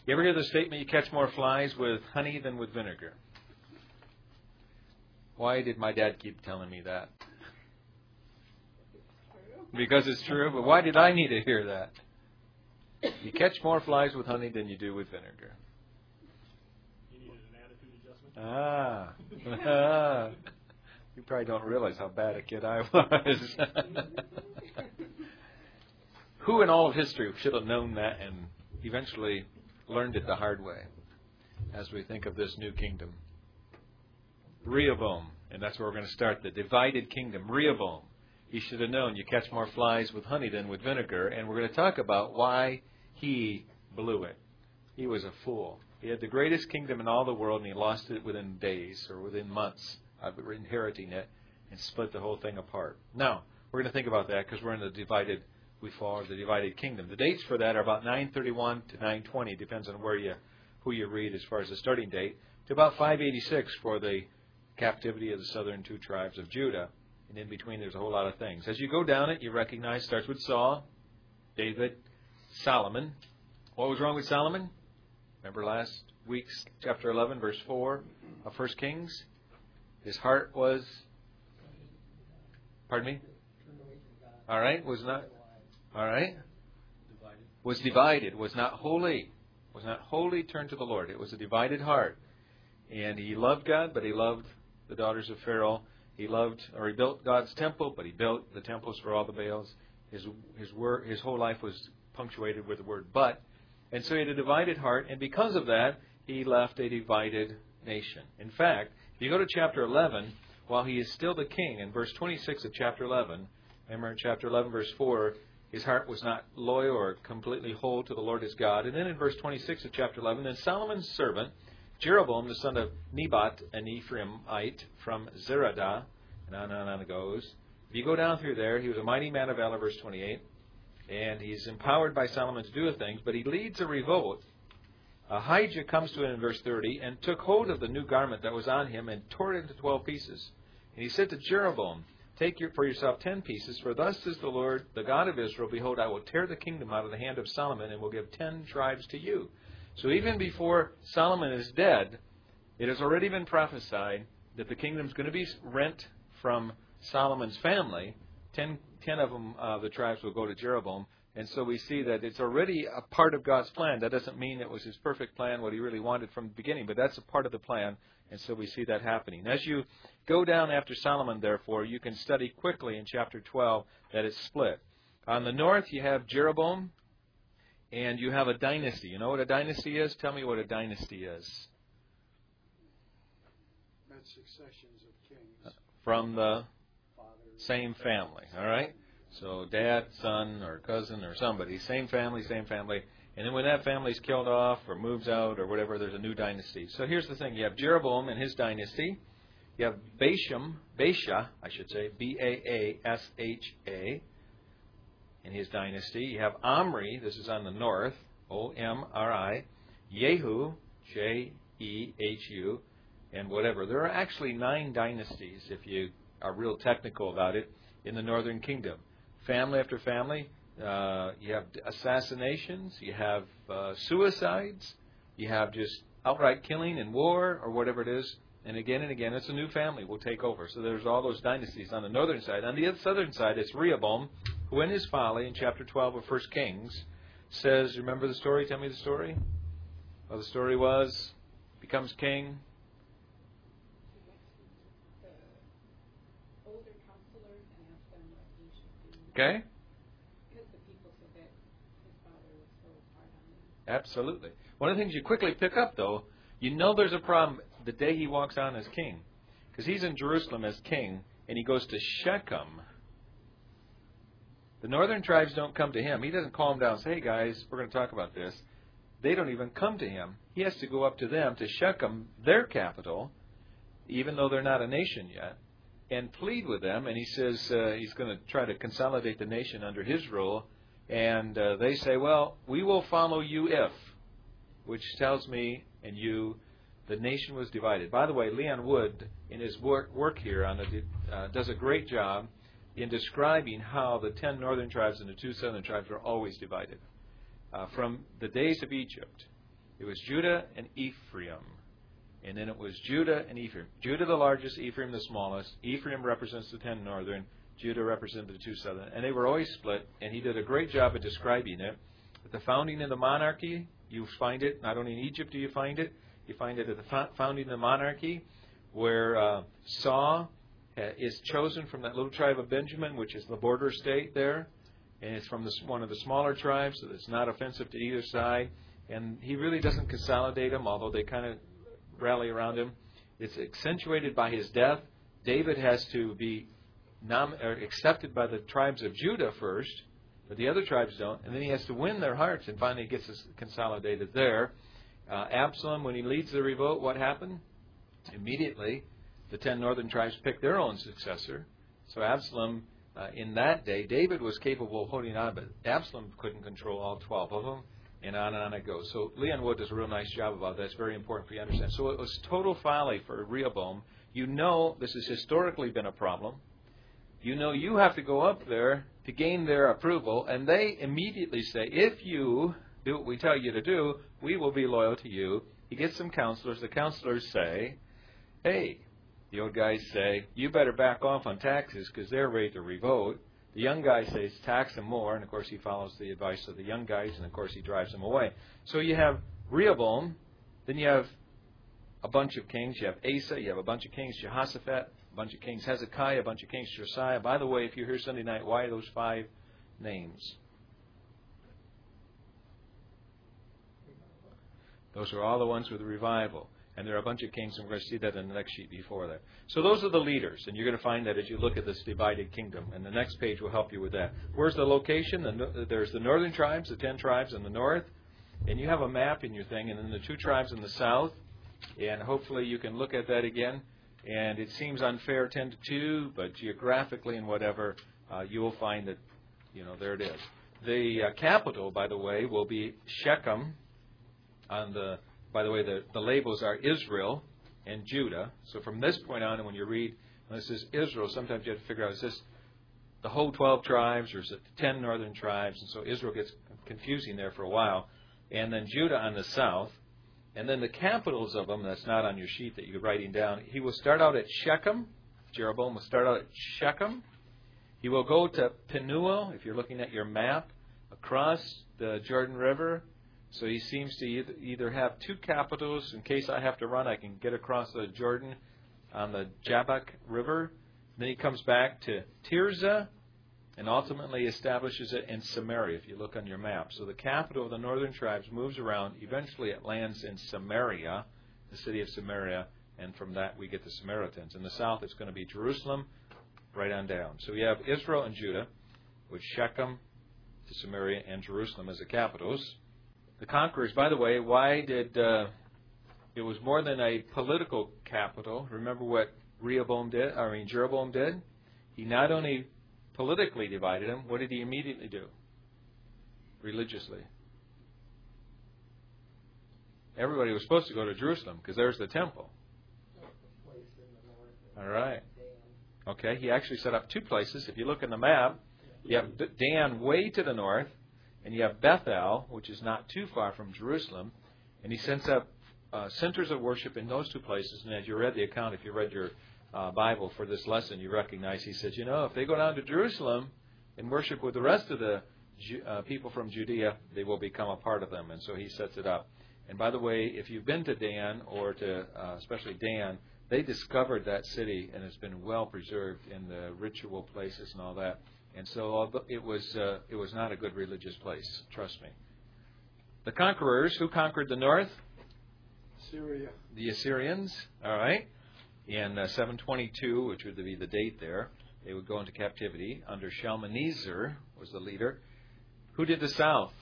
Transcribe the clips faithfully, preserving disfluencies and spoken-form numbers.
You ever hear the statement, you catch more flies with honey than with vinegar? Why did my dad keep telling me that? Because it's true, but why did I need to hear that? You catch more flies with honey than you do with vinegar. You needed an attitude adjustment? Ah. You probably don't realize how bad a kid I was. Who in all of history should have known that and eventually learned it the hard way as we think of this new kingdom? Rehoboam, and that's where we're going to start, the divided kingdom. Rehoboam. He should have known you catch more flies with honey than with vinegar, and we're going to talk about why he blew it. He was a fool. He had the greatest kingdom in all the world, and he lost it within days or within months of inheriting it and split the whole thing apart. Now, we're going to think about that because we're in the divided, we fall in the divided kingdom. The dates for that are about nine thirty-one to nine twenty, depends on where you, who you read as far as the starting date, to about five eighty-six for the captivity of the southern two tribes of Judah. And in between, there's a whole lot of things. As you go down it, you recognize, starts with Saul, David, Solomon. What was wrong with Solomon? Remember last week's chapter eleven, verse four of First Kings? His heart was, pardon me? All right, was not, all right? Was divided, was not holy. Was not wholly turned to the Lord. It was a divided heart. And he loved God, but he loved the daughters of Pharaoh. He loved, or he built God's temple, but he built the temples for all the Baals. His his word, his whole life was punctuated with the word "but," and so he had a divided heart. And because of that, he left a divided nation. In fact, if you go to chapter eleven, while he is still the king, in verse twenty-six of chapter eleven, remember in chapter eleven, verse four, his heart was not loyal or completely whole to the Lord his God. And then in verse twenty-six of chapter eleven, then Solomon's servant Jeroboam, the son of Nebat, an Ephraimite from Zeradah, and on and on it goes. If you go down through there, he was a mighty man of valor, verse twenty-eight, and he's empowered by Solomon to do things, but he leads a revolt. Ahijah comes to him in verse thirty, and took hold of the new garment that was on him, and tore it into twelve pieces. And he said to Jeroboam, take your, for yourself ten pieces, for thus says the Lord, the God of Israel, behold, I will tear the kingdom out of the hand of Solomon, and will give ten tribes to you. So even before Solomon is dead, it has already been prophesied that the kingdom is going to be rent from Solomon's family. Ten, ten of them, uh, the tribes will go to Jeroboam. And so we see that it's already a part of God's plan. That doesn't mean it was his perfect plan, what he really wanted from the beginning, but that's a part of the plan. And so we see that happening. As you go down after Solomon, therefore, you can study quickly in chapter twelve that it's split. On the north, you have Jeroboam. And you have a dynasty. You know what a dynasty is? Tell me what a dynasty is. That's successions of kings. From the same family. All right? So dad, son, or cousin, or somebody. Same family, same family. And then when that family's killed off or moves out or whatever, there's a new dynasty. So here's the thing. You have Jeroboam and his dynasty. You have Basham, Baasha, I should say, B A A S H A. In his dynasty. You have Omri, this is on the north, O M R I, Jehu, J E H U, and whatever. There are actually nine dynasties, if you are real technical about it, in the northern kingdom. Family after family. Uh, you have assassinations. You have uh, suicides. You have just outright killing and war or whatever it is. And again and again, it's a new family will take over. So there's all those dynasties on the northern side. On the southern side, it's Rehoboam, who in his folly, in chapter twelve of First Kings, says, remember the story? Tell me the story. Well, the story was, becomes king. Okay? Absolutely. One of the things you quickly pick up, though, you know there's a problem the day he walks on as king. Because he's in Jerusalem as king, and he goes to Shechem. The northern tribes don't come to him. He doesn't call them down and say, hey, guys, we're going to talk about this. They don't even come to him. He has to go up to them, to Shechem, their capital, even though they're not a nation yet, and plead with them. And he says uh, he's going to try to consolidate the nation under his rule. And uh, they say, well, we will follow you if, which tells me and you the nation was divided. By the way, Leon Wood, in his work, work here, on the, uh, does a great job in describing how the ten northern tribes and the two southern tribes were always divided. Uh, from the days of Egypt, It was Judah and Ephraim. And then it was Judah and Ephraim. Judah the largest, Ephraim the smallest. Ephraim represents the ten northern. Judah represented the two southern. And they were always split, and he did a great job of describing it. At the founding of the monarchy, you find it. Not only in Egypt do you find it. You find it at the founding of the monarchy, where uh, Saul is chosen from that little tribe of Benjamin, which is the border state there. And it's from the, one of the smaller tribes, so it's not offensive to either side. And he really doesn't consolidate them, although they kind of rally around him. It's accentuated by his death. David has to be nom- or accepted by the tribes of Judah first, but the other tribes don't. And then he has to win their hearts, and finally gets consolidated there. Uh, Absalom, when he leads the revolt, what happened? Immediately, the ten northern tribes picked their own successor. So Absalom, uh, in that day, David was capable of holding on, but Absalom couldn't control all twelve of them. And on and on it goes. So Leon Wood does a real nice job about that. It's very important for you to understand. So it was total folly for Rehoboam. You know this has historically been a problem. You know you have to go up there to gain their approval. And they immediately say, if you do what we tell you to do, we will be loyal to you. He gets some counselors. The counselors say, hey, the old guys say, you better back off on taxes because they're ready to revolt. The young guy says, tax them more, and of course he follows the advice of the young guys, and of course he drives them away. So you have Rehoboam, then you have a bunch of kings. You have Asa, you have a bunch of kings, Jehoshaphat, a bunch of kings, Hezekiah, a bunch of kings, Josiah. By the way, if you're here Sunday night, why are those five names? Those are all the ones with the revival. And there are a bunch of kings, and we're going to see that in the next sheet before that. So those are the leaders, and you're going to find that as you look at this divided kingdom. And the next page will help you with that. Where's the location? The, there's the northern tribes, the ten tribes in the north. And you have a map in your thing, and then the two tribes in the south. And hopefully you can look at that again. And it seems unfair, ten to two, but geographically and whatever, uh, you will find that, you know, there it is. The uh, capital, by the way, will be Shechem on the... By the way, the, the labels are Israel and Judah. So from this point on, and when you read, when this is Israel, sometimes you have to figure out, is this the whole twelve tribes or is it the ten northern tribes? And so Israel gets confusing there for a while. And then Judah on the south. And then the capitals of them, that's not on your sheet that you're writing down. He will start out at Shechem. Jeroboam will start out at Shechem. He will go to Penuel, if you're looking at your map, across the Jordan River. So he seems to either have two capitals. In case I have to run, I can get across the Jordan on the Jabbok River. Then he comes back to Tirzah and ultimately establishes it in Samaria, if you look on your map. So the capital of the northern tribes moves around. Eventually it lands in Samaria, the city of Samaria, and from that we get the Samaritans. In the south it's going to be Jerusalem, right on down. So we have Israel and Judah, with Shechem to Samaria and Jerusalem as the capitals. The conquerors, by the way, why did, uh, it was more than a political capital. Remember what Rehoboam did, I mean Jeroboam did? He not only politically divided them, what did he immediately do? Religiously. Everybody was supposed to go to Jerusalem because there's the temple. All right. Okay, he actually set up two places. If you look in the map, you have Dan way to the north, and you have Bethel, which is not too far from Jerusalem. And he sets up uh, centers of worship in those two places. And as you read the account, if you read your uh, Bible for this lesson, you recognize he says, you know, if they go down to Jerusalem and worship with the rest of the uh, people from Judea, they will become a part of them. And so he sets it up. And by the way, if you've been to Dan, or to uh, especially Dan, they discovered that city, and it's been well preserved in the ritual places and all that. And so it was uh, it was not a good religious place, trust me. The conquerors, who conquered the north? Syria. The Assyrians, all right. In uh, seven twenty-two, which would be the date there, they would go into captivity. Under Shalmaneser was the leader. Who did the south?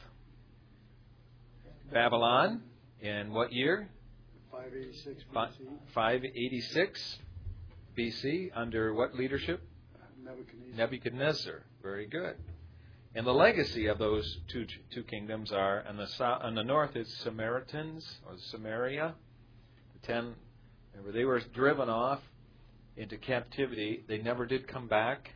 Babylon. In what year? five eighty-six B C. five eighty-six B C. Under what leadership? Nebuchadnezzar. Nebuchadnezzar. Very good. And the legacy of those two two kingdoms are, on the south, on the north, it's Samaritans, or Samaria. The ten, remember, they were driven off into captivity. They never did come back.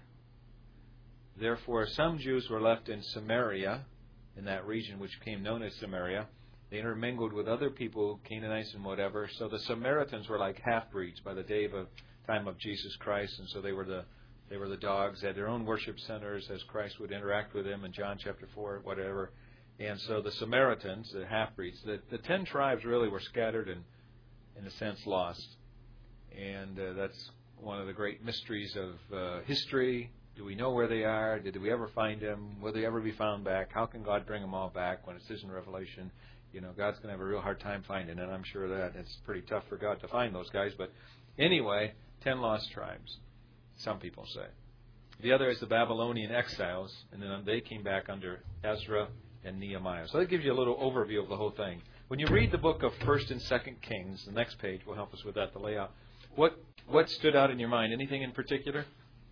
Therefore, some Jews were left in Samaria, in that region which became known as Samaria. They intermingled with other people, Canaanites and whatever. So the Samaritans were like half-breeds by the day of time of Jesus Christ, and so they were the they were the dogs. They had their own worship centers as Christ would interact with them in John chapter four, whatever. And so the Samaritans, the half-breeds, the, the ten tribes really were scattered and, in a sense, lost. And uh, that's one of the great mysteries of uh, history. Do we know where they are? Did we ever find them? Will they ever be found back? How can God bring them all back when it says in Revelation, you know, God's going to have a real hard time finding it. I'm sure that it's pretty tough for God to find those guys. But anyway, ten lost tribes, some people say. The other is the Babylonian exiles, and then they came back under Ezra and Nehemiah. So that gives you a little overview of the whole thing. When you read the book of First and Second Kings, the next page will help us with that, the layout. What what stood out in your mind? Anything in particular?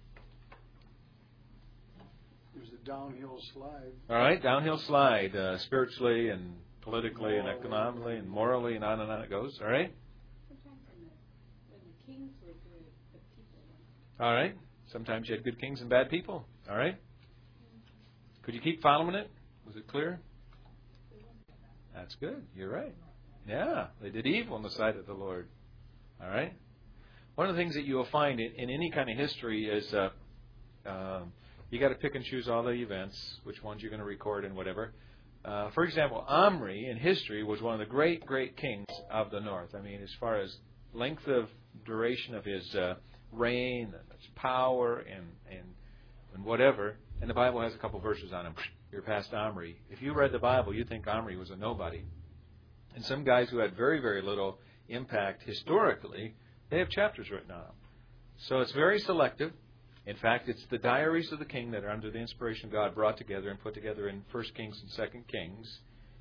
There's a downhill slide. All right, downhill slide, uh, spiritually and politically and economically and morally, and on and on it goes. All right? Sometimes when the, when the kings were good, the people weren't. All right. Sometimes you had good kings and bad people. All right? Could you keep following it? Was it clear? That's good. You're right. Yeah, they did evil on the side of the Lord. All right? One of the things that you will find in, in any kind of history is uh, um, you got to pick and choose all the events, which ones you're going to record and whatever. Uh, for example, Omri in history was one of the great, great kings of the north. I mean, as far as length of duration of his uh, reign and his power and, and and whatever. And the Bible has a couple verses on him. You're past Omri. If you read the Bible, you'd think Omri was a nobody. And some guys who had very, very little impact historically, they have chapters written on them. So it's very selective. In fact, it's the diaries of the king that are under the inspiration of God brought together and put together in First Kings and Second Kings.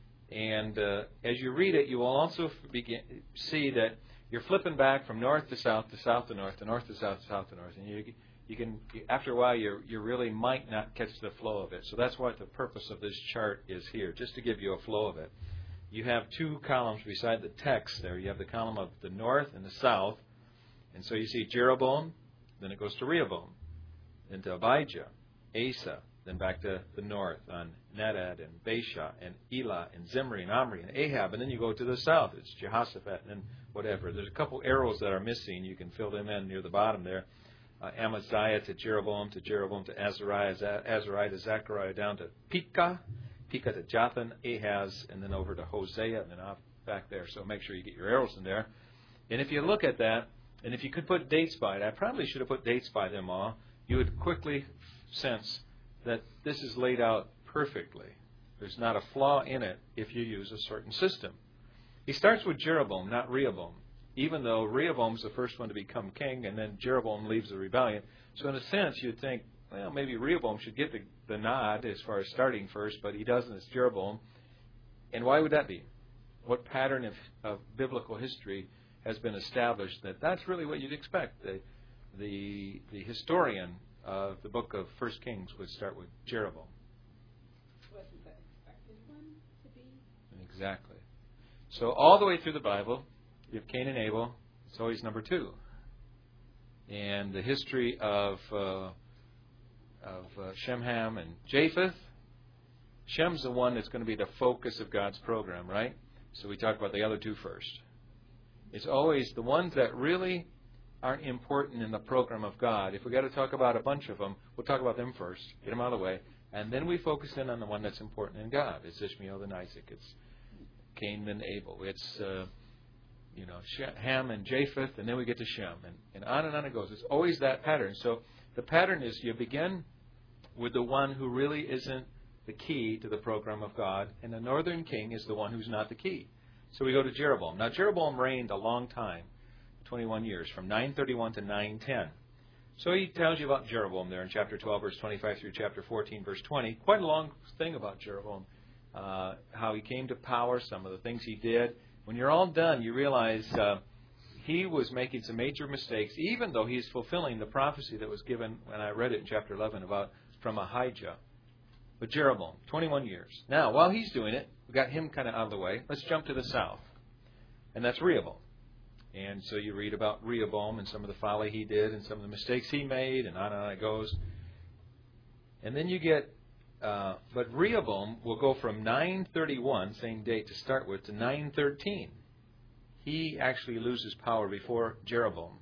And uh, as you read it, you will also begin, see that you're flipping back from north to south to south to north to north to south to south to north. And you you can, after a while, you you really might not catch the flow of it. So that's what the purpose of this chart is here, just to give you a flow of it. You have two columns beside the text there. You have the column of the north and the south. And so you see Jeroboam, then it goes to Rehoboam, then to Abijah, Asa, then back to the north on Nadab and Baasha and Elah and Zimri and Omri and Ahab. And then you go to the south. It's Jehoshaphat and then whatever. There's a couple arrows that are missing. You can fill them in near the bottom there. Uh, Amaziah to Jeroboam, to Jeroboam to Azariah, Azariah to Zechariah, down to Pekah, Pekah to Jotham, Ahaz, and then over to Hosea, and then off back there. So make sure you get your arrows in there. And if you look at that, and if you could put dates by it, I probably should have put dates by them all, you would quickly sense that this is laid out perfectly. There's not a flaw in it if you use a certain system. He starts with Jeroboam, not Rehoboam, even though Rehoboam's the first one to become king, and then Jeroboam leads the rebellion. So in a sense, you'd think, well, maybe Rehoboam should get the, the nod as far as starting first, but he doesn't. It's Jeroboam. And why would that be? What pattern of, of biblical history has been established that that's really what you'd expect? The, the, the historian of the book of First Kings would start with Jeroboam. Wasn't the expected one to be? Exactly. So all the way through the Bible, you have Cain and Abel. It's always number two. And the history of uh, of uh, Shem, Ham, and Japheth. Shem's the one that's going to be the focus of God's program, right? So we talk about the other two first. It's always the ones that really aren't important in the program of God. If we've got to talk about a bunch of them, we'll talk about them first, get them out of the way, and then we focus in on the one that's important in God. It's Ishmael, then Isaac. It's Cain, then Abel. It's uh, you know Ham and Japheth, and then we get to Shem, and, and on and on it goes. It's always that pattern. So the pattern is you begin with the one who really isn't the key to the program of God, and the northern king is the one who's not the key. So we go to Jeroboam. Now, Jeroboam reigned a long time, twenty-one years, from nine thirty-one to nine ten. So he tells you about Jeroboam there in chapter twelve, verse twenty-five through chapter fourteen, verse twenty. Quite a long thing about Jeroboam, uh, how he came to power, some of the things he did. When you're all done, you realize uh, he was making some major mistakes, even though he's fulfilling the prophecy that was given, and I read it in chapter eleven, about from Ahijah. But Jeroboam, twenty-one years. Now, while he's doing it, we got him kind of out of the way. Let's jump to the south. And that's Rehoboam. And so you read about Rehoboam and some of the folly he did and some of the mistakes he made, and on and on it goes. And then you get uh, but Rehoboam will go from nine thirty-one, same date to start with, to nine thirteen. He actually loses power before Jeroboam.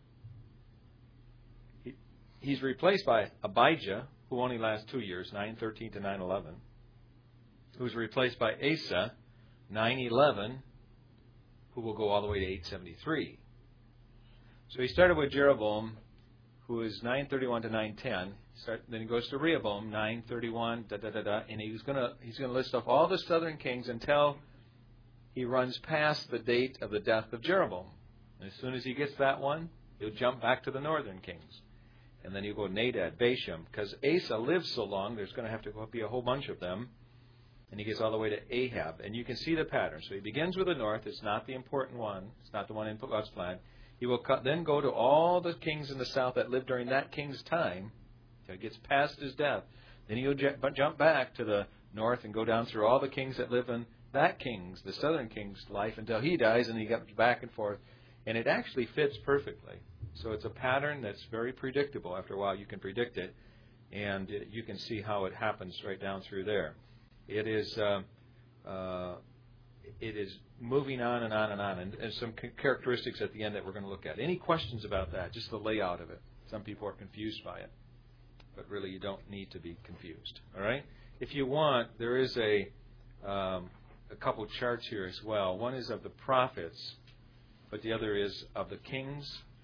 He, he's replaced by Abijah, who only lasts two years, nine thirteen to nine eleven, who's replaced by Asa, nine eleven, who will go all the way to eight seventy-three. So he started with Jeroboam, who is nine thirty-one to nine ten. Start, then he goes to Rehoboam, nine thirty-one, da da da da, and he's gonna he's gonna list off all the southern kings until he runs past the date of the death of Jeroboam. And as soon as he gets that one, he'll jump back to the northern kings, and then he'll go Nadab, Bashan, because Asa lives so long. There's going to have to be a whole bunch of them, and he gets all the way to Ahab, and you can see the pattern. So he begins with the north. It's not the important one. It's not the one in God's plan. He will then go to all the kings in the south that lived during that king's time. He gets past his death. Then he'll jump back to the north and go down through all the kings that live in that king's, the southern king's life until he dies, and he goes back and forth. And it actually fits perfectly. So it's a pattern that's very predictable. After a while, you can predict it, and you can see how it happens right down through there. It is uh, uh, it is moving on and on and on, and, and some characteristics at the end that we're going to look at. Any questions about that? Just the layout of it. Some people are confused by it, but really you don't need to be confused. All right? If you want, there is a um, a couple charts here as well. One is of the prophets, but the other is of the kings,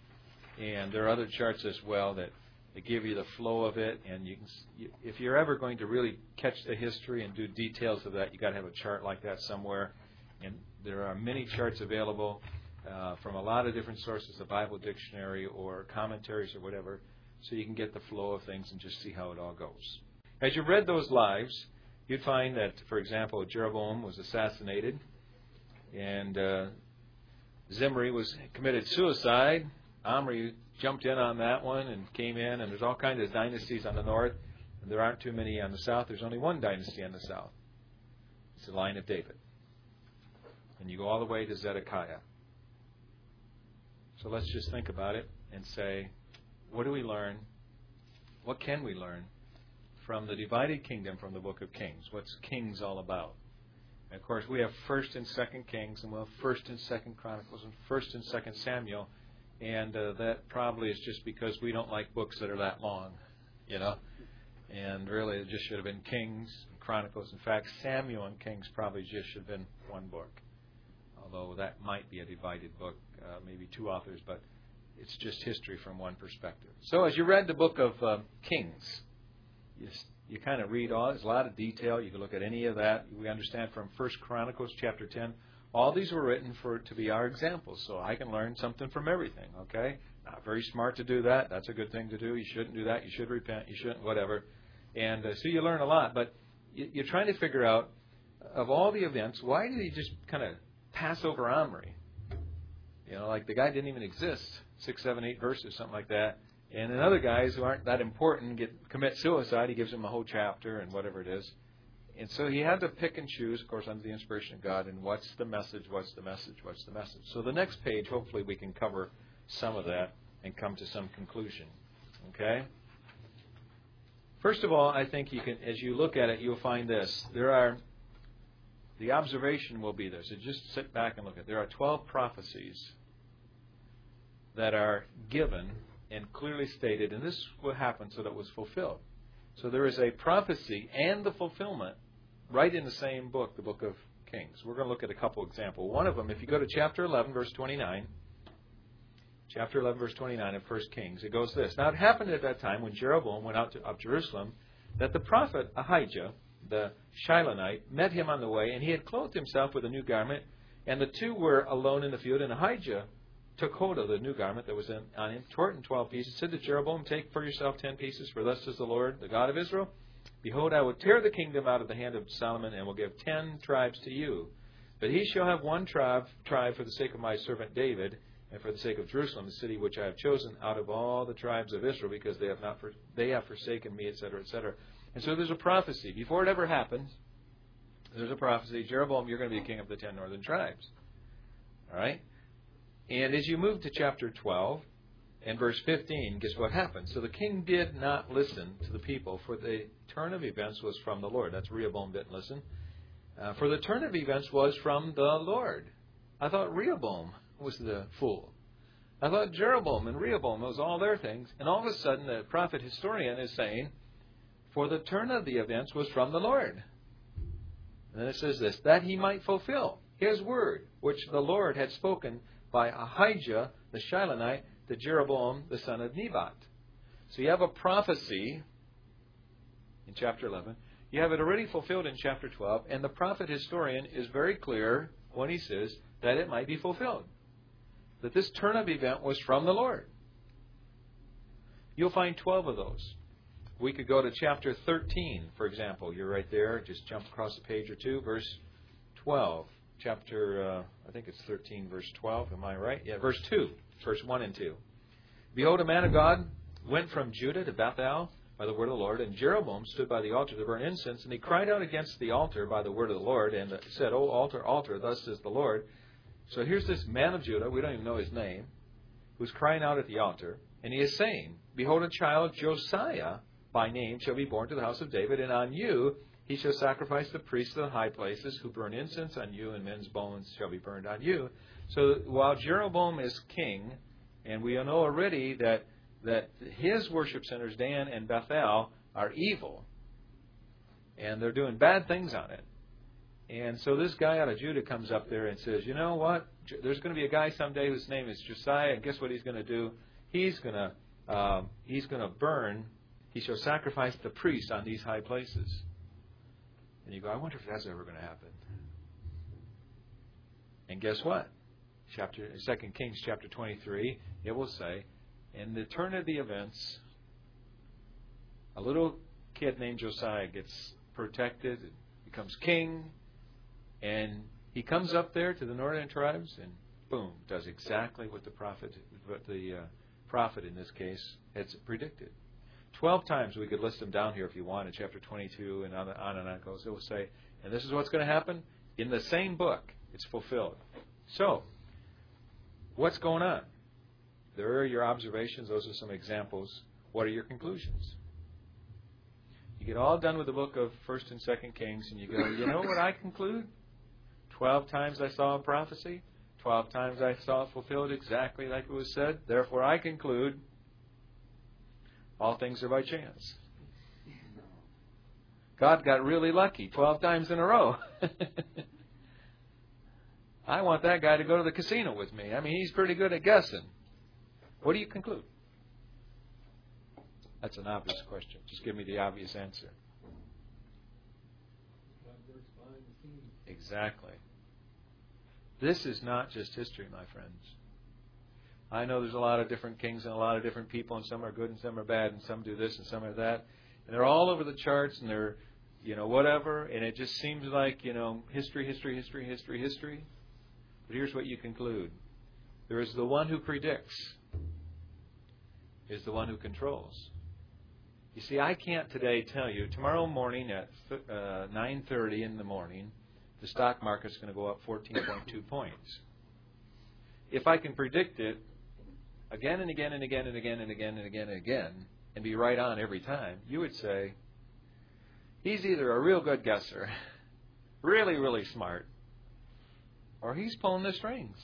and there are other charts as well that They give you the flow of it, and you can, if you're ever going to really catch the history and do details of that, you got to have a chart like that somewhere. And there are many charts available uh, from a lot of different sources, a Bible dictionary or commentaries or whatever, so you can get the flow of things and just see how it all goes. As you read those lives, you'd find that, for example, Jeroboam was assassinated, and uh, Zimri was committed suicide. Omri jumped in on that one and came in, and there's all kinds of dynasties on the north, and there aren't too many on the south. There's only one dynasty on the south. It's the line of David. And you go all the way to Zedekiah. So let's just think about it and say, what do we learn? What can we learn from the divided kingdom from the book of Kings? What's Kings all about? And of course, we have First and Second Kings, and we'll have First and Second Chronicles, and First and Second Samuel. And uh, that probably is just because we don't like books that are that long, you know. And really, it just should have been Kings and Chronicles. In fact, Samuel and Kings probably just should have been one book. Although that might be a divided book, uh, maybe two authors, but it's just history from one perspective. So as you read the book of uh, Kings, you, you kind of read all, there's a lot of detail. You can look at any of that. We understand from First Chronicles chapter ten, all these were written for to be our examples, so I can learn something from everything, okay? Not very smart to do that. That's a good thing to do. You shouldn't do that. You should repent. You shouldn't, whatever. And uh, so you learn a lot, but you, you're trying to figure out, of all the events, why did he just kind of pass over Omri? You know, like the guy didn't even exist, six, seven, eight verses, something like that. And then other guys who aren't that important get commit suicide. He gives them a whole chapter and whatever it is. And so he had to pick and choose, of course, under the inspiration of God, and what's the message, what's the message, what's the message. So the next page, hopefully we can cover some of that and come to some conclusion. Okay? First of all, I think you can, as you look at it, you'll find this. There are, the observation will be there. So just sit back and look at it. There are twelve prophecies that are given and clearly stated, and this will happen so that it was fulfilled. So there is a prophecy and the fulfillment right in the same book, the book of Kings. We're going to look at a couple examples. One of them, if you go to chapter eleven, verse twenty-nine, chapter eleven, verse twenty-nine of First Kings, it goes this. Now it happened at that time when Jeroboam went out to, of Jerusalem that the prophet Ahijah, the Shilonite, met him on the way, and he had clothed himself with a new garment, and the two were alone in the field, and Ahijah took hold of the new garment that was in, on him, tore it in twelve pieces, said to Jeroboam, take for yourself ten pieces, for thus says the Lord, the God of Israel, behold, I will tear the kingdom out of the hand of Solomon, and will give ten tribes to you. But he shall have one tribe, tribe for the sake of my servant David, and for the sake of Jerusalem, the city which I have chosen out of all the tribes of Israel, because they have not for, they have forsaken me, et cetera, et cetera. And so there's a prophecy. Before it ever happens, there's a prophecy. Jeroboam, you're going to be king of the ten northern tribes. All right? And as you move to chapter twelve, And verse fifteen, guess what happened? So the king did not listen to the people, for the turn of events was from the Lord. That's Rehoboam didn't listen. Uh, for the turn of events was from the Lord. I thought Rehoboam was the fool. I thought Jeroboam and Rehoboam, it was all their things. And all of a sudden, the prophet historian is saying, for the turn of the events was from the Lord. And then it says this, that he might fulfill his word, which the Lord had spoken by Ahijah the Shilonite to Jeroboam the son of Nebat. So you have a prophecy in chapter eleven. You have it already fulfilled in chapter twelve. And the prophet historian is very clear when he says that it might be fulfilled. That this turn of event was from the Lord. You'll find twelve of those. We could go to chapter thirteen, for example. You're right there. Just jump across a page or two. Verse twelve. Chapter, uh, I think it's thirteen, verse twelve. Am I right? Yeah, verse two. Verse one and two. Behold, a man of God went from Judah to Bethel by the word of the Lord, and Jeroboam stood by the altar to burn incense, and he cried out against the altar by the word of the Lord, and said, O altar, altar, thus says the Lord. So here's this man of Judah, we don't even know his name, who's crying out at the altar, and he is saying, Behold, a child, Josiah, by name, shall be born to the house of David, and on you he shall sacrifice the priests of the high places, who burn incense on you, and men's bones shall be burned on you. So while Jeroboam is king, and we know already that that his worship centers, Dan and Bethel, are evil, and they're doing bad things on it. And so this guy out of Judah comes up there and says, you know what? There's going to be a guy someday whose name is Josiah, and guess what he's going to do? He's going to um, he's going to burn. He shall sacrifice the priests on these high places. And you go, I wonder if that's ever going to happen. And guess what? Chapter Second Kings chapter twenty-three, it will say, in the turn of the events, a little kid named Josiah gets protected, becomes king, and he comes up there to the northern tribes, and boom, does exactly what the prophet, what the uh, prophet in this case had predicted. Twelve times we could list them down here if you want in chapter twenty-two, and on, on and on it goes. It will say, and this is what's going to happen in the same book. It's fulfilled. So, what's going on? There are your observations. Those are some examples. What are your conclusions? You get all done with the book of First and Second Kings, and you go, you know what I conclude? Twelve times I saw a prophecy. Twelve times I saw it fulfilled exactly like it was said. Therefore I conclude all things are by chance. God got really lucky twelve times in a row. I want that guy to go to the casino with me. I mean, he's pretty good at guessing. What do you conclude? That's an obvious question. Just give me the obvious answer. Exactly. This is not just history, my friends. I know there's a lot of different kings and a lot of different people, and some are good and some are bad, and some do this and some are that. And they're all over the charts, and they're, you know, whatever. And it just seems like, you know, history, history, history, history, history. But here's what you conclude. There is the one who predicts, is the one who controls. You see, I can't today tell you, tomorrow morning at uh, nine thirty in the morning, the stock market's going to go up fourteen point two points. If I can predict it again and again and again and again and again and again and again and be right on every time, you would say, he's either a real good guesser, really, really smart, or he's pulling the strings.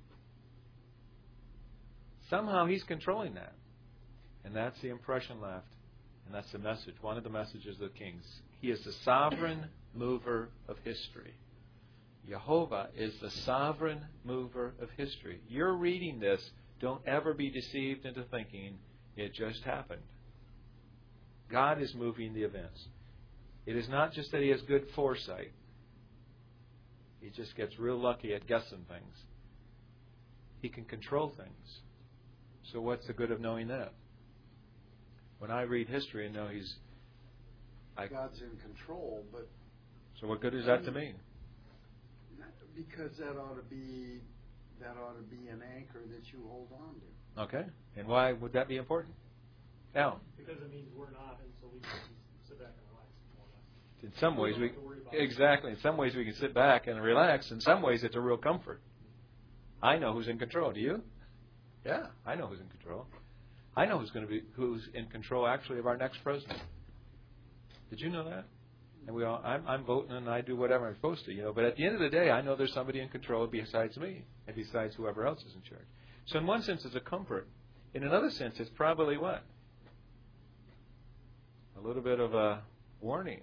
Somehow he's controlling that. And that's the impression left. And that's the message, one of the messages of the kings. He is the sovereign mover of history. Jehovah is the sovereign mover of history. You're reading this. Don't ever be deceived into thinking it just happened. God is moving the events. It is not just that He has good foresight. He just gets real lucky at guessing things. He can control things. So what's the good of knowing that? When I read history and know He's... I, God's in control, but... So what good is that to me? Because that ought to be that ought to be an anchor that you hold on to. Okay. And why would that be important? Alan? Because it means we're not, and so we can sit back and relax more or less. In some ways, we exactly. In some ways, we can sit back and relax. In some ways, it's a real comfort. I know who's in control. Do you? Yeah, I know who's in control. I know who's going to be who's in control actually of our next president. Did you know that? And we all, I'm, I'm voting and I do whatever I'm supposed to, you know. But at the end of the day, I know there's somebody in control besides me and besides whoever else is in charge. So in one sense, it's a comfort. In another sense, it's probably what? A little bit of a warning.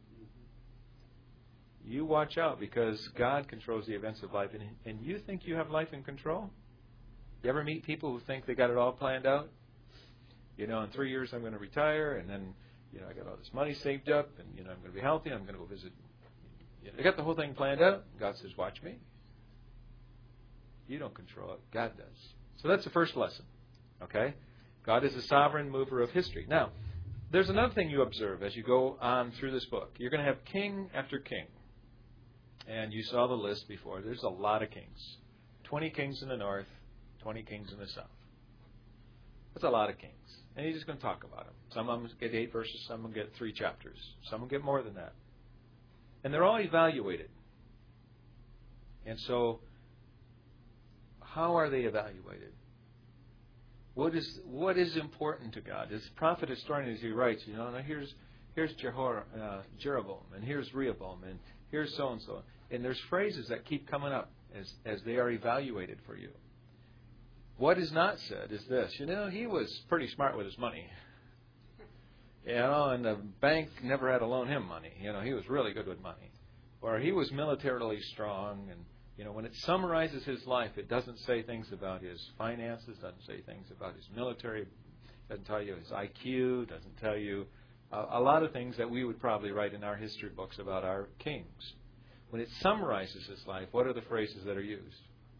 You watch out because God controls the events of life. And, and you think you have life in control? You ever meet people who think they got it all planned out? You know, in three years I'm going to retire, and then, you know, I got all this money saved up, and, you know, I'm going to be healthy, I'm going to go visit. You know, they got the whole thing planned out. God says, watch me. You don't control it. God does. So that's the first lesson. Okay? God is the sovereign mover of history. Now, there's another thing you observe as you go on through this book. You're going to have king after king. And you saw the list before. There's a lot of kings. twenty kings in the north, twenty kings in the south. That's a lot of kings. And he's just going to talk about them. Some of them get eight verses, some of them get three chapters. Some will get more than that. And they're all evaluated. And so, how are they evaluated? What is what is important to God? This prophet historian, as he writes, you know, now here's here's Jehor, uh, Jeroboam, and here's Rehoboam, and here's so and so. And there's phrases that keep coming up as as they are evaluated for you. What is not said is this: you know, he was pretty smart with his money. You know, and the bank never had to loan him money. You know, he was really good with money. Or he was militarily strong, and you know, when it summarizes his life, it doesn't say things about his finances, doesn't say things about his military, doesn't tell you his I Q, doesn't tell you uh, a lot of things that we would probably write in our history books about our kings. When it summarizes his life, what are the phrases that are used?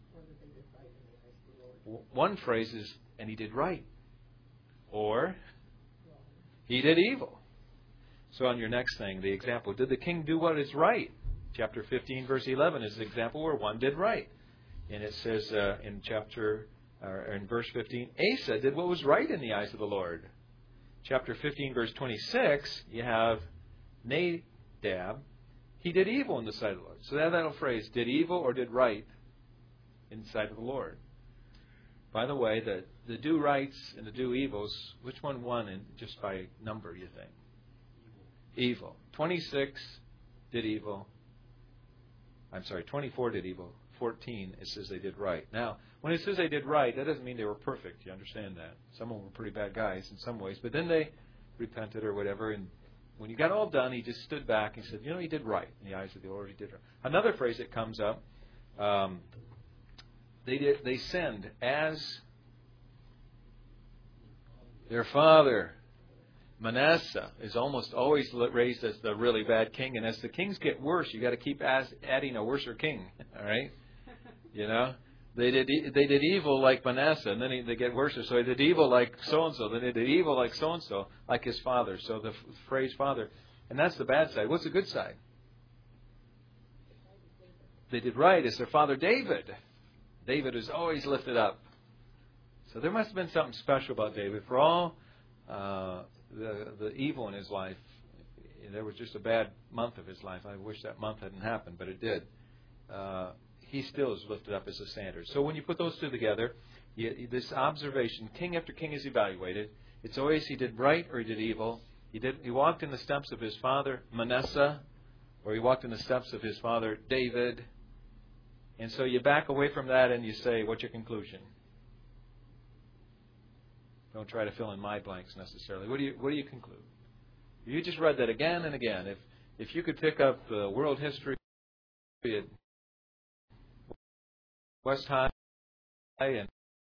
One phrase is, and he did right. Or, he did evil. So on your next thing, the example, did the king do what is right? Chapter fifteen, verse eleven is an example where one did right. And it says uh, in chapter, or in verse fifteen, Asa did what was right in the eyes of the Lord. Chapter fifteen, verse twenty-six, you have Nadab. He did evil in the sight of the Lord. So that little phrase, did evil or did right in the sight of the Lord. By the way, the, the do rights and the do evils, which one won in, just by number, you think? Evil. twenty-six did evil. I'm sorry, twenty-four did evil. fourteen, it says they did right. Now, when it says they did right, that doesn't mean they were perfect. You understand that? Some of them were pretty bad guys in some ways. But then they repented or whatever. And when he got all done, he just stood back and said, you know, he did right in the eyes of the Lord. He did right. Another phrase that comes up, um, they did. They sinned as their father. Manasseh is almost always raised as the really bad king, and as the kings get worse, you got to keep as, adding a worser king. All right, you know they did they did evil like Manasseh, and then he, they get worse. So he did evil like so and so. Then they did evil like so and so, like his father. So the f- phrase father, and that's the bad side. What's the good side? They did right as their father David. David is always lifted up. So there must have been something special about David. For all uh, the the evil in his life, there was just a bad month of his life. I wish that month hadn't happened, but it did. Uh, he still is lifted up as a standard. So when you put those two together, you, this observation, king after king is evaluated. It's always he did right or he did evil. He did. He walked in the steps of his father Manasseh, or he walked in the steps of his father David. And so you back away from that and you say, what's your conclusion? Don't try to fill in my blanks necessarily. What do you What do you conclude? You just read that again and again. If if you could pick up uh, world history at West High and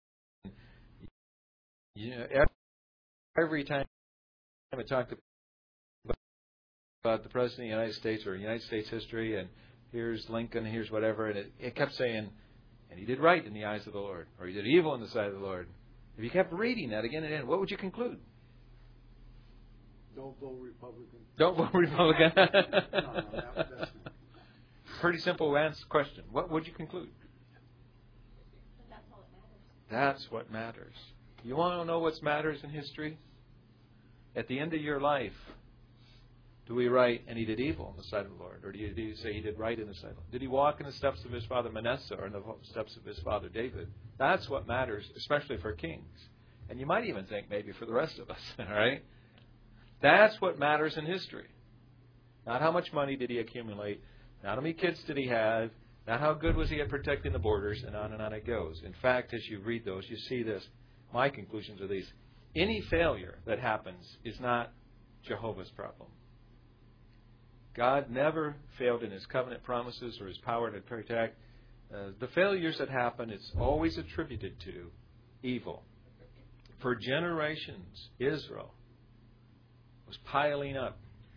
you know, every time I talked about the President of the United States or United States history, and here's Lincoln, here's whatever, and it, it kept saying, and he did right in the eyes of the Lord, or he did evil in the sight of the Lord. If you kept reading that again and again, what would you conclude? Don't vote Republican. Don't vote Republican. no, no, that, that's not. Pretty simple answer question. What would you conclude? That's all that matters. That's what matters. You want to know what matters in history? At the end of your life, do we write, and he did evil in the sight of the Lord? Or do you, do you say he did right in the sight of the Lord? Did he walk in the steps of his father Manasseh or in the steps of his father David? That's what matters, especially for kings. And you might even think maybe for the rest of us, all right? That's what matters in history. Not how much money did he accumulate, not how many kids did he have, not how good was he at protecting the borders, and on and on it goes. In fact, as you read those, you see this. My conclusions are these. Any failure that happens is not Jehovah's problem. God never failed in His covenant promises or His power to protect. Uh, the failures that happen, it's always attributed to evil. For generations, Israel was piling up,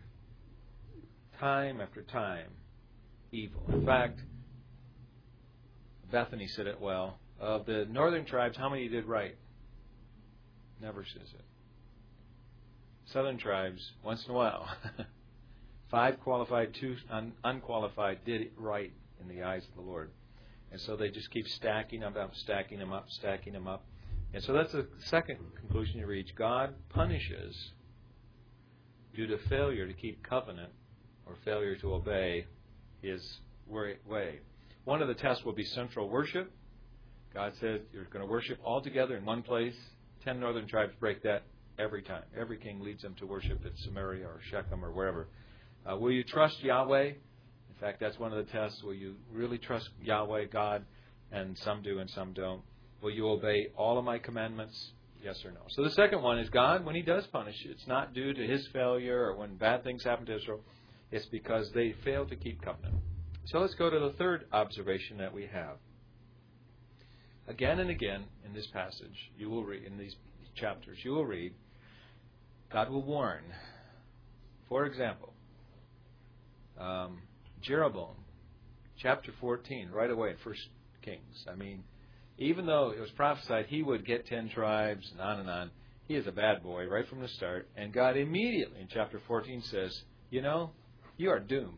time after time, evil. In fact, Bethany said it well. Of the northern tribes, how many did right? Never says it. Southern tribes, once in a while. Five qualified, two un- unqualified did it right in the eyes of the Lord. And so they just keep stacking them up, stacking them up, stacking them up. And so that's the second conclusion you reach. God punishes due to failure to keep covenant or failure to obey His way. One of the tests will be central worship. God says you're going to worship all together in one place. Ten northern tribes break that every time. Every king leads them to worship at Samaria or Shechem or wherever. Uh, will you trust Yahweh? In fact, that's one of the tests. Will you really trust Yahweh, God? And some do and some don't. Will you obey all of my commandments? Yes or no? So the second one is God, when He does punish, it's not due to His failure or when bad things happen to Israel. It's because they fail to keep covenant. So let's go to the third observation that we have. Again and again in this passage, you will read, in these chapters, you will read, God will warn. For example, um, Jeroboam, chapter fourteen, right away in First Kings. I mean, even though it was prophesied he would get ten tribes and on and on, he is a bad boy right from the start. And God immediately in chapter fourteen says, you know, you are doomed.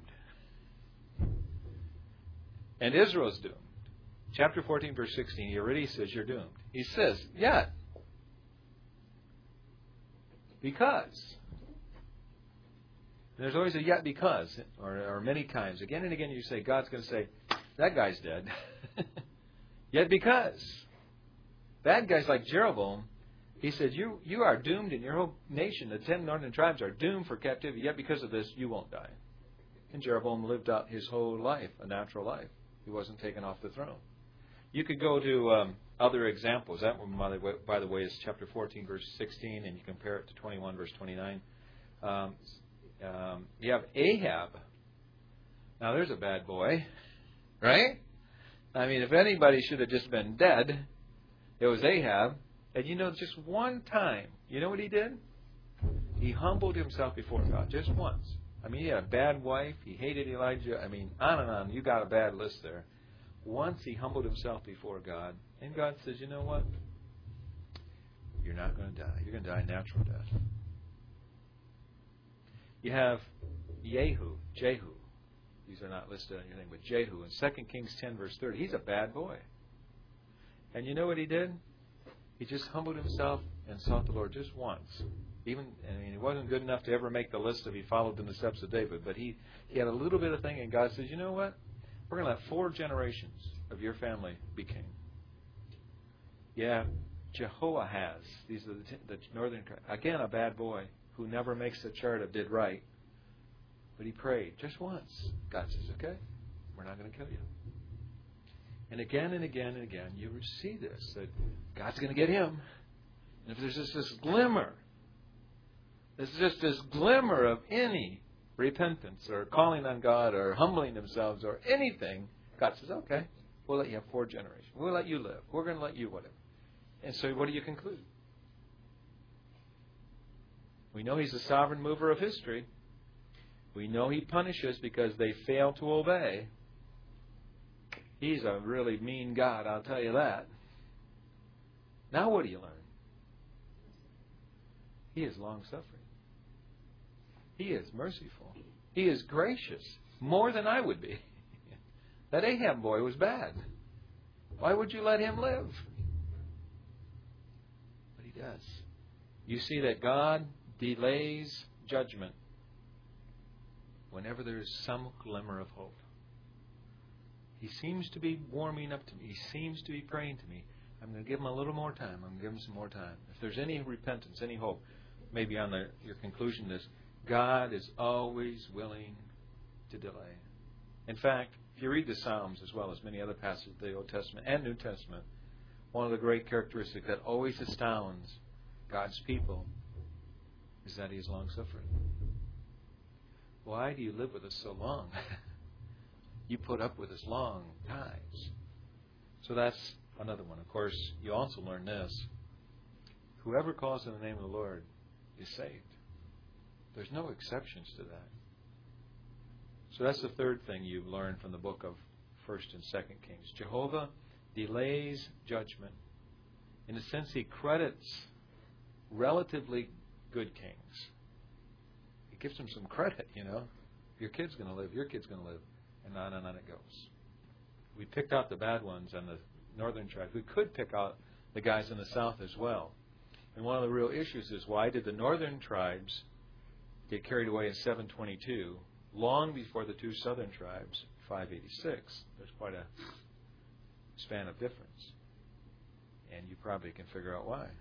And Israel's doomed. Chapter fourteen, verse sixteen, he already says you're doomed. He says, yeah. Because. There's always a yet because, or, or many times. Again and again you say, God's going to say, that guy's dead. Yet because. Bad guys like Jeroboam, he said, you you are doomed and your whole nation, the ten northern tribes, are doomed for captivity. Yet because of this, you won't die. And Jeroboam lived out his whole life, a natural life. He wasn't taken off the throne. You could go to um, other examples. That one, by the, way, by the way, is chapter fourteen, verse sixteen, and you compare it to twenty-one, verse twenty-nine. Um, um, you have Ahab. Now, there's a bad boy, right? I mean, if anybody should have just been dead, it was Ahab. And you know, just one time, you know what he did? He humbled himself before God, just once. I mean, he had a bad wife. He hated Elijah. I mean, on and on. You got a bad list there. Once he humbled himself before God, and God says, you know what? You're not going to die. You're going to die a natural death. You have Jehu, Jehu. These are not listed on your thing, but Jehu in Second Kings ten, verse thirty. He's a bad boy. And you know what he did? He just humbled himself and sought the Lord just once. Even, I mean, he wasn't good enough to ever make the list if he followed in the steps of David, but he, he had a little bit of thing, and God says, you know what? We're going to have four generations of your family be king. Yeah, Jehoahaz. These are the, t- the northern, again, a bad boy who never makes a chart of did right. But he prayed just once. God says, okay, we're not going to kill you. And again and again and again, you see this, that God's going to get him. And if there's just this glimmer, there's just this glimmer of any repentance or calling on God or humbling themselves or anything, God says, okay, we'll let you have four generations. We'll let you live. We're going to let you whatever. And so what do you conclude? We know He's the sovereign mover of history. We know He punishes because they fail to obey. He's a really mean God, I'll tell you that. Now what do you learn? He is long-suffering. He is merciful. He is gracious, more than I would be. That Ahab boy was bad. Why would you let him live? But He does. You see that God delays judgment whenever there is some glimmer of hope. He seems to be warming up to me. He seems to be praying to me. I'm going to give them a little more time. I'm going to give them some more time. If there's any repentance, any hope, maybe on the, your conclusion is God is always willing to delay. In fact, if you read the Psalms as well as many other passages of the Old Testament and New Testament, one of the great characteristics that always astounds God's people is that He is long-suffering. Why do you live with us so long? You put up with us long times. So that's another one. Of course, you also learn this. Whoever calls in the name of the Lord is saved. There's no exceptions to that. So that's the third thing you've learned from the book of First and Second Kings. Jehovah delays judgment. In a sense, He credits relatively good kings. He gives them some credit, you know. Your kid's going to live, your kid's going to live. And on and on it goes. We picked out the bad ones on the northern tribes. We could pick out the guys in the south as well. And one of the real issues is, why did the northern tribes get carried away in seven twenty-two long before the two southern tribes, five eighty-six? There's quite a span of difference. And you probably can figure out why.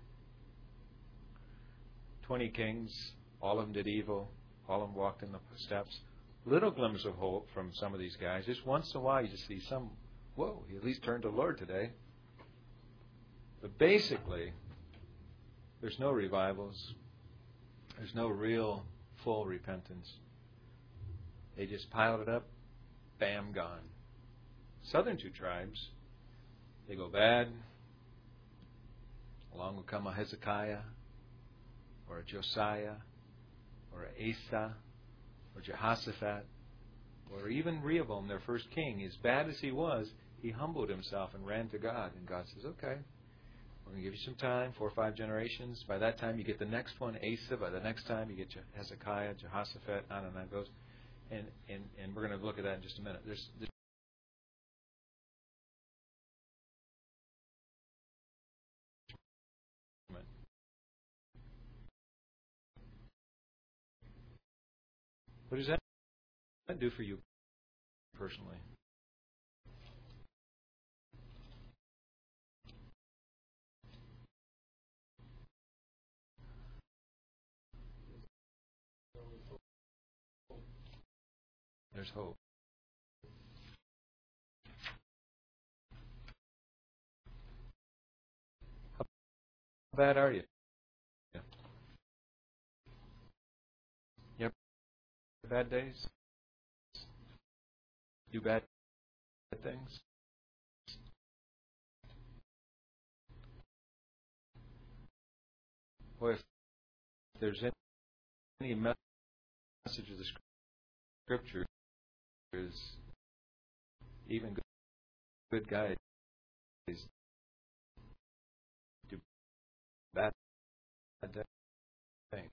Twenty kings, all of them did evil, all of them walked in the steps. Little glimmers of hope from some of these guys. Just once in a while you just see some, whoa, he at least turned to the Lord today. But basically, there's no revivals. There's no real full repentance. They just piled it up, bam, gone. Southern two tribes, they go bad. Along will come a Hezekiah, or a Josiah, or a Asa, or Jehoshaphat, or even Rehoboam, their first king. As bad as he was, he humbled himself and ran to God. And God says, okay, we're going to give you some time, four or five generations. By that time, you get the next one, Asa. By the next time, you get Hezekiah, Jehoshaphat, on and on it goes. And, and, and we're going to look at that in just a minute. There's, there's What does that do for you personally? There's hope. How bad are you? You have bad days? Do bad things? Boy, if there's any message of the Scripture, is even good, good guys do bad things.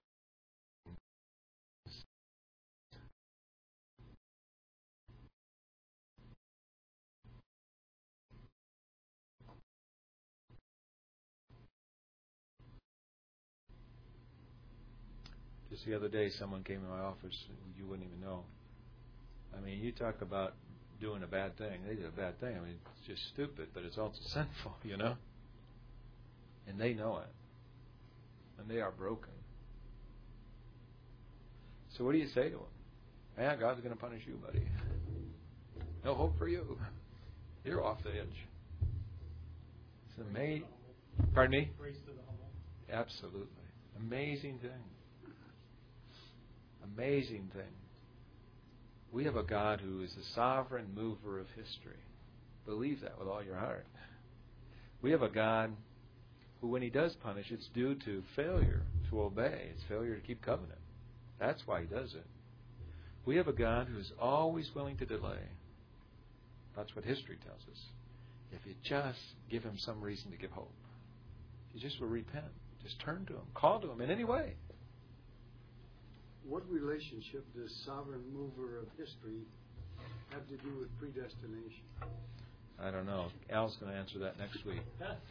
Just the other day, someone came in my office, you wouldn't even know. I mean, you talk about doing a bad thing. They did a bad thing. I mean, it's just stupid, but it's also sinful, you know? And they know it. And they are broken. So what do you say to them? Man, God's going to punish you, buddy. No hope for you. You're off the edge. It's amazing. Pardon me? Grace to the humble. Absolutely. Amazing thing. Amazing thing. We have a God who is the sovereign mover of history. Believe that with all your heart. We have a God who, when He does punish, it's due to failure to obey. It's failure to keep covenant. That's why He does it. We have a God who is always willing to delay. That's what history tells us. If you just give Him some reason to give hope. If you just will repent. Just turn to Him. Call to Him in any way. What relationship does sovereign mover of history have to do with predestination? I don't know. Al's going to answer that next week.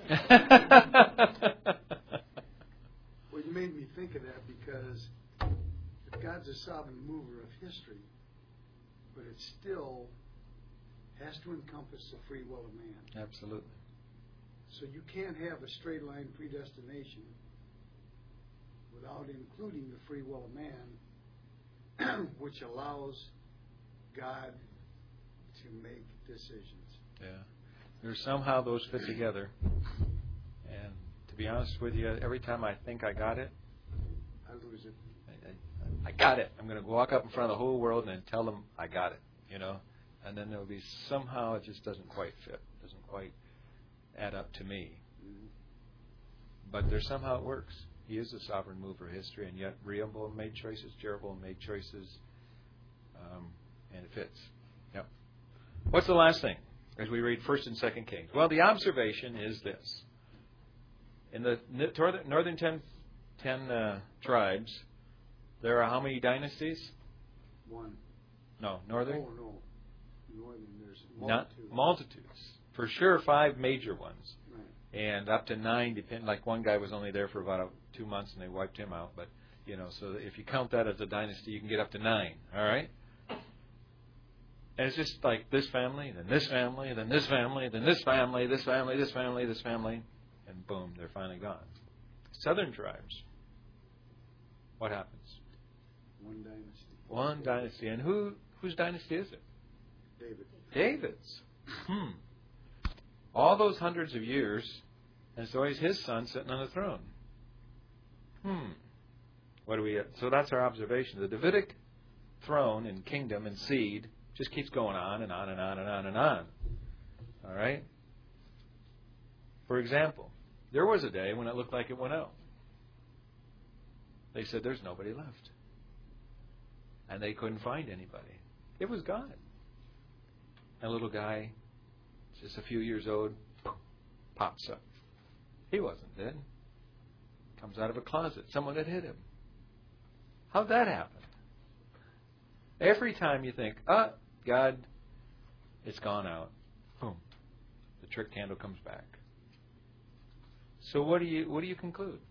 Well, you made me think of that because if God's a sovereign mover of history, but it still has to encompass the free will of man. Absolutely. So you can't have a straight line predestination without including the free will of man, which allows God to make decisions. Yeah. There's somehow those fit together. And to be honest with you, every time I think I got it, I lose it. I, I, I got it. I'm going to walk up in front of the whole world and tell them I got it, you know. And then there'll be somehow it just doesn't quite fit, doesn't quite add up to me. Mm-hmm. But there's somehow it works. He is the sovereign mover of history, and yet Rehoboam made choices, Jeroboam made choices, um, and it fits. Yep. What's the last thing as we read First and Second Kings? Well, the observation is this: in the northern ten, ten uh, tribes, there are how many dynasties? One. No, northern. Oh no, northern. There's Not multitudes. multitudes. For sure, five major ones. Right. And up to nine, depend. Like one guy was only there for about a, two months, and they wiped him out. But you know, so if you count that as a dynasty, you can get up to nine. All right. And it's just like this family, then this family, then this family, then this family, this family, this family, this family, and boom, they're finally gone. Southern tribes. What happens? One dynasty. One dynasty, and who whose dynasty is it? David. David's. Hmm. All those hundreds of years, and it's always his son sitting on the throne. Hmm. What do we? So that's our observation. The Davidic throne and kingdom and seed just keeps going on and on and on and on and on. All right. For example, there was a day when it looked like it went out. They said there's nobody left, and they couldn't find anybody. It was gone. A little guy, just a few years old, pops up. He wasn't dead. Comes out of a closet. Someone had hit him. How'd that happen? Every time you think, ah, God, it's gone out. Boom. The trick handle comes back. So what do you what do you conclude?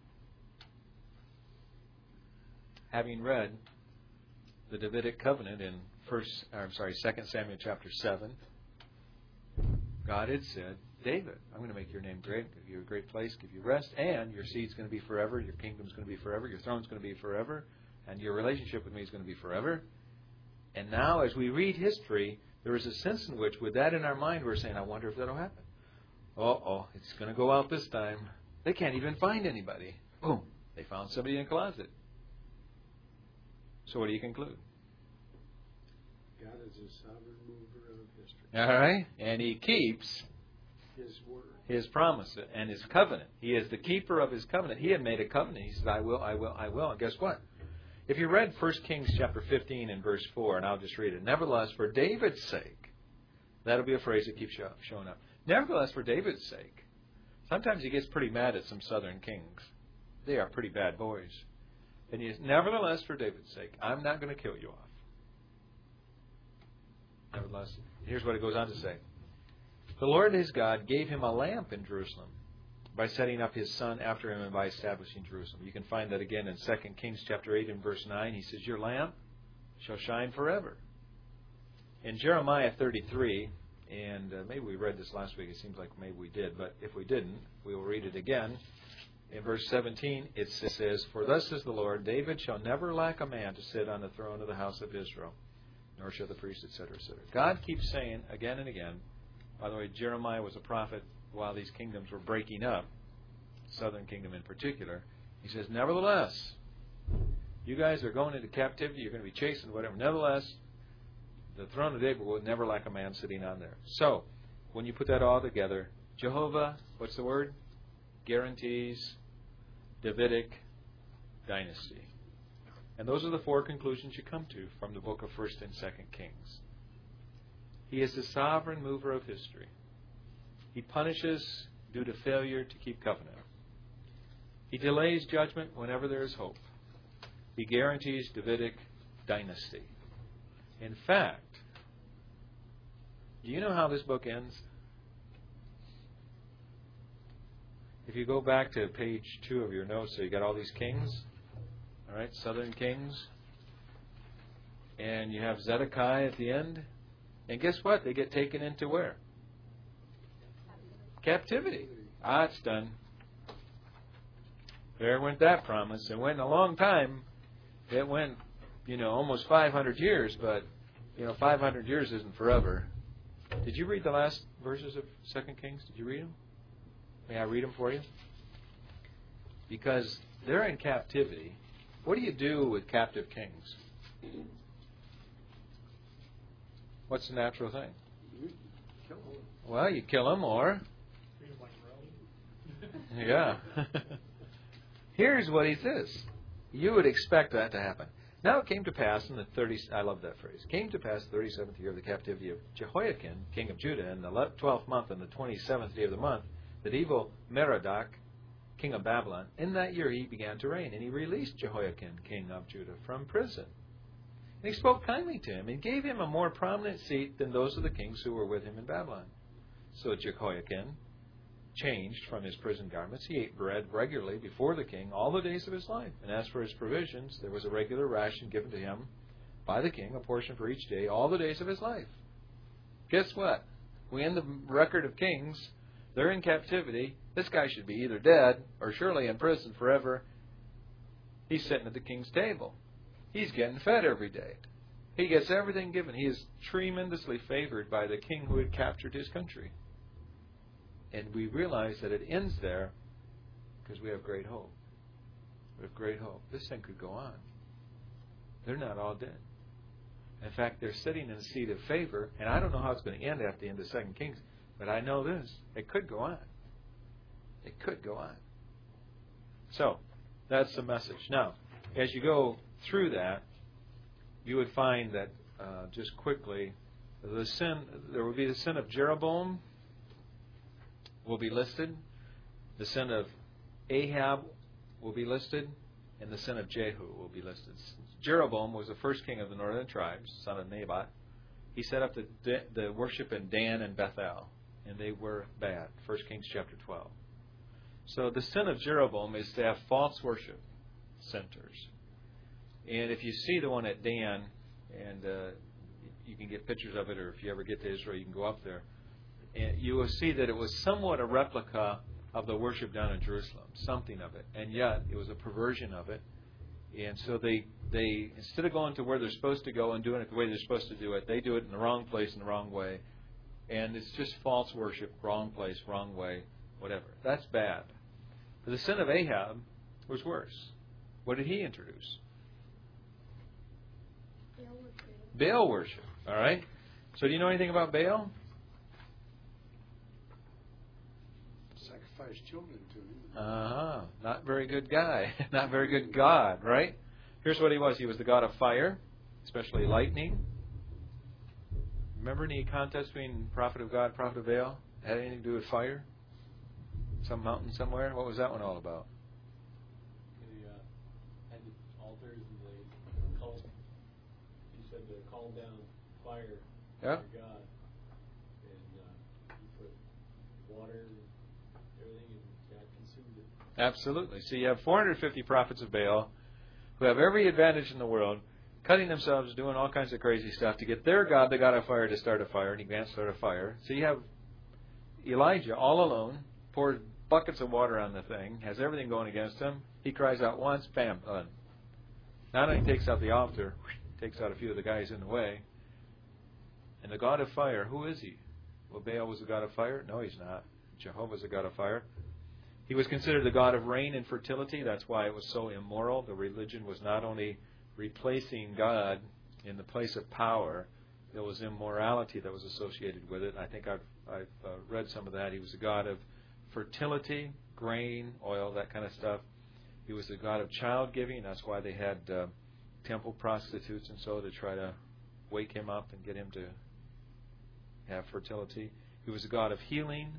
Having read the Davidic covenant in First, or I'm sorry, Second Samuel chapter seven, God had said, David, I'm going to make your name great, give you a great place, give you rest, and your seed's going to be forever, your kingdom's going to be forever, your throne's going to be forever, and your relationship with me is going to be forever. And now, as we read history, there is a sense in which, with that in our mind, we're saying, I wonder if that'll happen. Uh-oh, it's going to go out this time. They can't even find anybody. Boom, they found somebody in a closet. So what do you conclude? God is a sovereign mover of history. All right. And he keeps His word. his promise and his covenant. He is the keeper of his covenant. He had made a covenant. He said, I will, I will, I will. And guess what? If you read First Kings chapter fifteen and verse four, and I'll just read it. Nevertheless, for David's sake, that'll be a phrase that keeps show, showing up. Nevertheless, for David's sake. Sometimes he gets pretty mad at some southern kings. They are pretty bad boys. And he says, nevertheless, for David's sake, I'm not going to kill you off. Nevertheless, here's what it goes on to say. The Lord his God gave him a lamp in Jerusalem by setting up his son after him and by establishing Jerusalem. You can find that again in Second Kings chapter eight and verse nine. He says, your lamp shall shine forever. In Jeremiah thirty-three, and uh, maybe we read this last week. It seems like maybe we did, but if we didn't, we will read it again. In verse seventeen, it says, for thus says the Lord, David shall never lack a man to sit on the throne of the house of Israel, nor shall the priest, et cetera, et cetera. God keeps saying again and again, by the way, Jeremiah was a prophet while these kingdoms were breaking up, southern kingdom in particular. He says, nevertheless, you guys are going into captivity, you're going to be chastened, whatever. Nevertheless, the throne of David will never lack a man sitting on there. So, when you put that all together, Jehovah, what's the word? Guarantees Davidic dynasty. And those are the four conclusions you come to from the book of First and Second Kings. He is the sovereign mover of history. He punishes due to failure to keep covenant. He delays judgment whenever there is hope. He guarantees Davidic dynasty. In fact, do you know how this book ends? If you go back to page two of your notes, so you got all these kings, all right, southern kings, and you have Zedekiah at the end, and guess what? They get taken into where? Captivity. Ah, it's done. There went that promise. It went a long time. It went, you know, almost five hundred years, but, you know, five hundred years isn't forever. Did you read the last verses of Second Kings? Did you read them? May I read them for you? Because they're in captivity. What do you do with captive kings? What's the natural thing? Kill them. Well, you kill them or... Treat 'em like Rome. Yeah. Here's what he says. You would expect that to happen. Now it came to pass in the thirty. I love that phrase. Came to pass the thirty-seventh year of the captivity of Jehoiakim, king of Judah, in the twelfth month and the twenty-seventh day of the month, that evil Merodach, king of Babylon, in that year he began to reign, and he released Jehoiakim, king of Judah, from prison. And he spoke kindly to him and gave him a more prominent seat than those of the kings who were with him in Babylon. So Jehoiakim changed from his prison garments. He ate bread regularly before the king all the days of his life. And as for his provisions, there was a regular ration given to him by the king, a portion for each day, all the days of his life. Guess what? We end the record of kings. They're in captivity. This guy should be either dead or surely in prison forever. He's sitting at the king's table. He's getting fed every day. He gets everything given. He is tremendously favored by the king who had captured his country. And we realize that it ends there because we have great hope. We have great hope. This thing could go on. They're not all dead. In fact, they're sitting in a seat of favor, and I don't know how it's going to end after the end of Second Kings, but I know this. It could go on. It could go on. So, that's the message. Now, as you go through that, you would find that, uh, just quickly, the sin, there will be the sin of Jeroboam, will be listed. The sin of Ahab will be listed. And the sin of Jehu will be listed. Jeroboam was the first king of the northern tribes, son of Nabat. He set up the, the worship in Dan and Bethel. And they were bad. First Kings chapter twelve. So the sin of Jeroboam is to have false worship centers. And if you see the one at Dan, and uh, you can get pictures of it, or if you ever get to Israel, you can go up there. And you will see that it was somewhat a replica of the worship down in Jerusalem, something of it, and yet it was a perversion of it. And so they, they instead of going to where they're supposed to go and doing it the way they're supposed to do it, they do it in the wrong place in the wrong way. And it's just false worship, wrong place, wrong way, whatever. That's bad. But the sin of Ahab was worse. What did he introduce? Baal worship. Baal worship. All right? So do you know anything about Baal? Sacrifice children to him. Uh-huh. Not very good guy. Not very good God, right? Here's what he was. He was the god of fire, especially lightning. Remember any contest between prophet of God, prophet of Baal? Had anything to do with fire? Some mountain somewhere? What was that one all about? They uh, had the altars and they called, he said to call down fire Yeah. to God. And uh, he put water and everything and God consumed it. Absolutely. So you have four hundred fifty prophets of Baal who have every advantage in the world, cutting themselves, doing all kinds of crazy stuff to get their God, the God of fire, to start a fire, and he can't start a fire. So you have Elijah all alone, pours buckets of water on the thing, has everything going against him. He cries out once, bam, done. Not only takes out the altar, takes out a few of the guys in the way. And the God of fire, who is he? Well, Baal was the God of fire? No, he's not. Jehovah's the God of fire. He was considered the God of rain and fertility. That's why it was so immoral. The religion was not only replacing God in the place of power, there was immorality that was associated with it. I think I've, I've uh, read some of that. He was the God of fertility, grain, oil, that kind of stuff. He was the God of child giving. That's why they had uh, temple prostitutes and so to try to wake him up and get him to have fertility. He was the God of healing.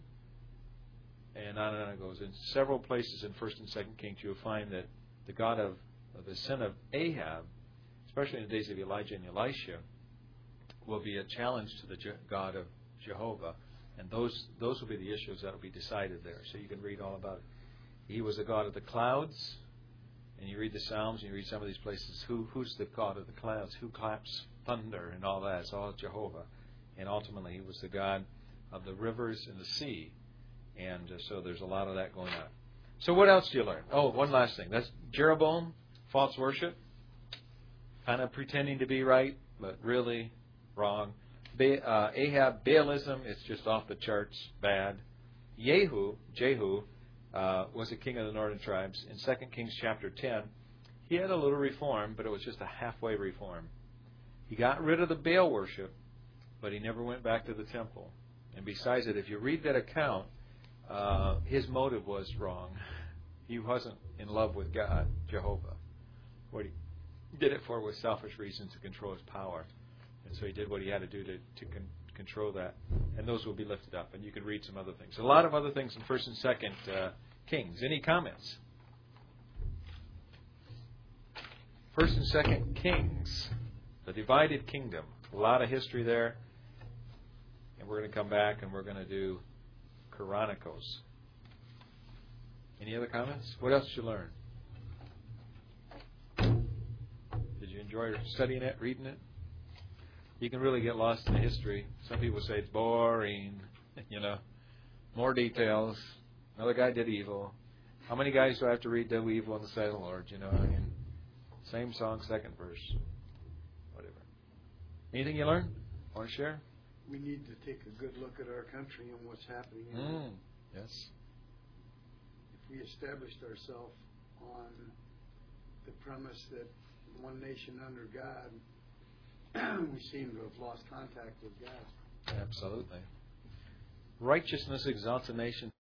And on and on it goes. In several places in First and Second Kings, you'll find that the God of, of the sin of Ahab, especially in the days of Elijah and Elisha, will be a challenge to the Je- God of Jehovah. And those those will be the issues that will be decided there. So you can read all about it. He was the God of the clouds. And you read the Psalms and you read some of these places. Who Who's the God of the clouds? Who claps thunder and all that? It's all Jehovah. And ultimately, he was the God of the rivers and the sea. And uh, so there's a lot of that going on. So what else do you learn? Oh, one last thing. That's Jeroboam, false worship. Kind of pretending to be right, but really wrong. Ba- uh, Ahab, Baalism, it's just off the charts, bad. Jehu, Jehu, uh, was a king of the northern tribes. In Second Kings chapter ten, he had a little reform, but it was just a halfway reform. He got rid of the Baal worship, but he never went back to the temple. And besides it, if you read that account, uh, his motive was wrong. He wasn't in love with God, Jehovah. What he did it for was selfish reasons to control his power. And so he did what he had to do to, to con- control that. And those will be lifted up. And you can read some other things. A lot of other things in First and Second uh, Kings. Any comments? First and Second Kings. The divided kingdom. A lot of history there. And we're going to come back and we're going to do Chronicles. Any other comments? What else did you learn? Did you enjoy studying it, reading it? You can really get lost in the history. Some people say it's boring, you know, more details. Another guy did evil. How many guys do I have to read do evil on the side of the Lord? You know, I mean, same song, second verse, whatever. Anything you learned? Want to share? We need to take a good look at our country and what's happening in Mm, it. yes. If we established ourselves on the premise that one nation under God, we seem to have lost contact with God. Absolutely. Righteousness exalts a nation.